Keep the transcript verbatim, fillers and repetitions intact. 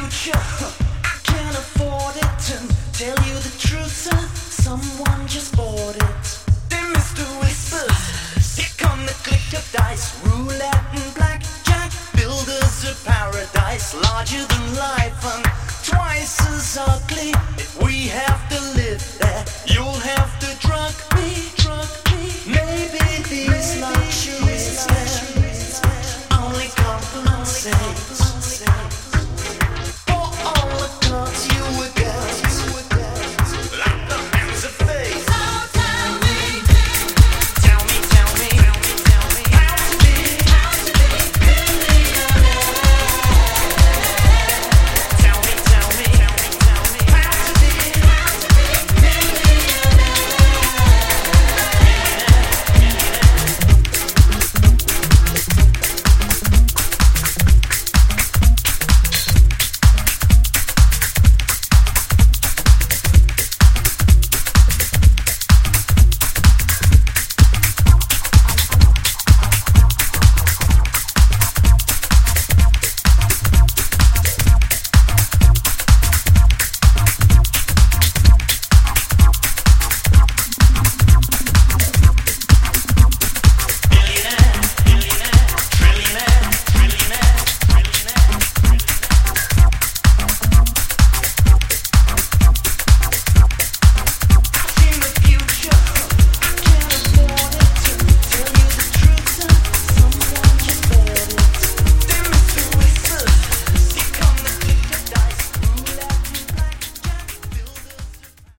future. Can't afford it. And tell you the truth, sir, someone just bought it. They Mister Whispers. Here come the click of dice. Roulette and blackjack. Builders of paradise. Larger than life and twice as ugly. If we have to live there, you'll have